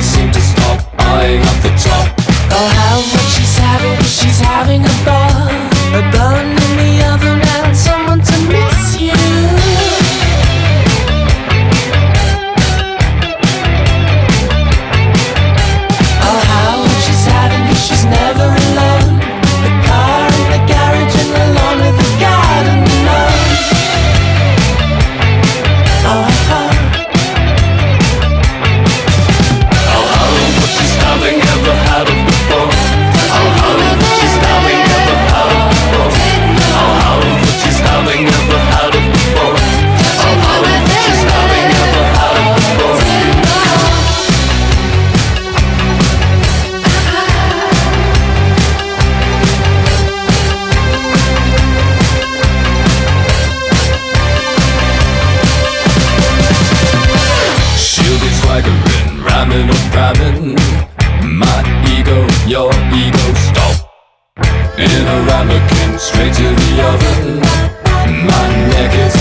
seem to stop, eyeing up the top. I'll have what she's having, 'cause she's having a ball. A bun in the oven and someone to miss you. I'll have what she's having, 'cause she's never alone. The car in the garage and the lawn with the garden gnome. I'll have her. I'll have what she's having, never had it before. I'll have what she's having, never had it before. I'll have what she's having, never had it before. I'll have what she's having, never had it before. She'll be swaggering, ramming up, ramming. My ego, your ego, stop. In a ramekin, straight to the oven. My neck is